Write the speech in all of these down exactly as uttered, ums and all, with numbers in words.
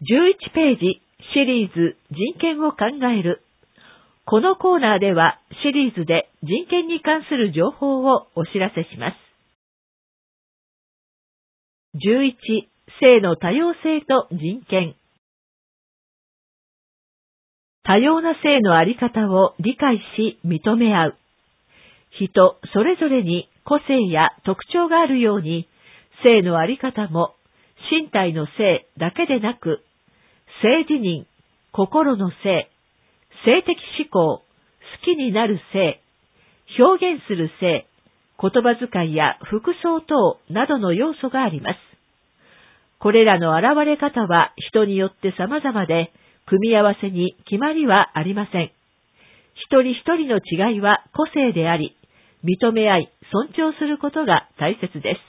じゅういちページシリーズ人権を考える。このコーナーではシリーズで人権に関する情報をお知らせします。じゅういち、性の多様性と人権。多様な性のあり方を理解し認め合う。人それぞれに個性や特徴があるように、性のあり方も身体の性だけでなく、性自認、心の性、性的思考、好きになる性、表現する性、言葉遣いや服装等などの要素があります。これらの現れ方は人によって様々で、組み合わせに決まりはありません。一人一人の違いは個性であり、認め合い尊重することが大切です。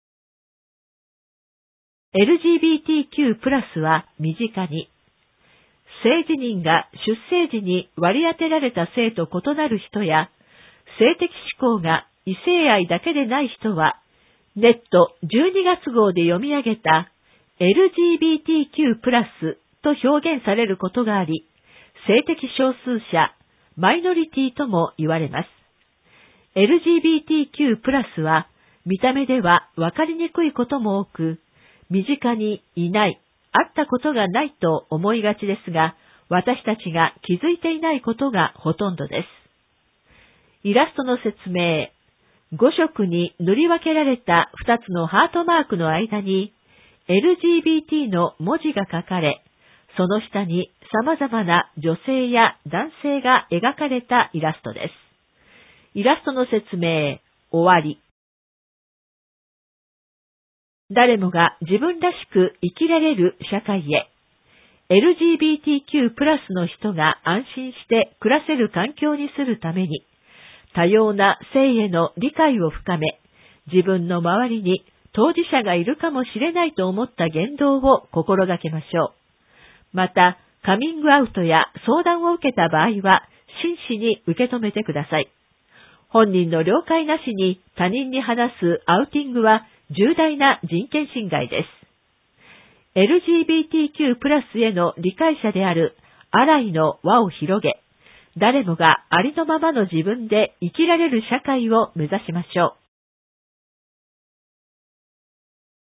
エルジービーティーキュープラス は身近に、性自認が出生時に割り当てられた性と異なる人や、性的思考が異性愛だけでない人は、ネットじゅうにがつ号で読み上げた エルジービーティーキュープラス と表現されることがあり、性的少数者、マイノリティとも言われます。エルジービーティーキュープラス は見た目ではわかりにくいことも多く、身近にいない、会ったことがないと思いがちですが、私たちが気づいていないことがほとんどです。イラストの説明。ご色に塗り分けられたふたつのハートマークの間に エルジービーティー の文字が書かれ、その下に様々な女性や男性が描かれたイラストです。イラストの説明、終わり。誰もが自分らしく生きられる社会へ。エルジービーティーキュープラス の人が安心して暮らせる環境にするために、多様な性への理解を深め、自分の周りに当事者がいるかもしれないと思った言動を心がけましょう。また、カミングアウトや相談を受けた場合は、真摯に受け止めてください。本人の了解なしに他人に話すアウティングは重大な人権侵害です。エルジービーティーキュープラス への理解者であるアライの輪を広げ、誰もがありのままの自分で生きられる社会を目指しましょう。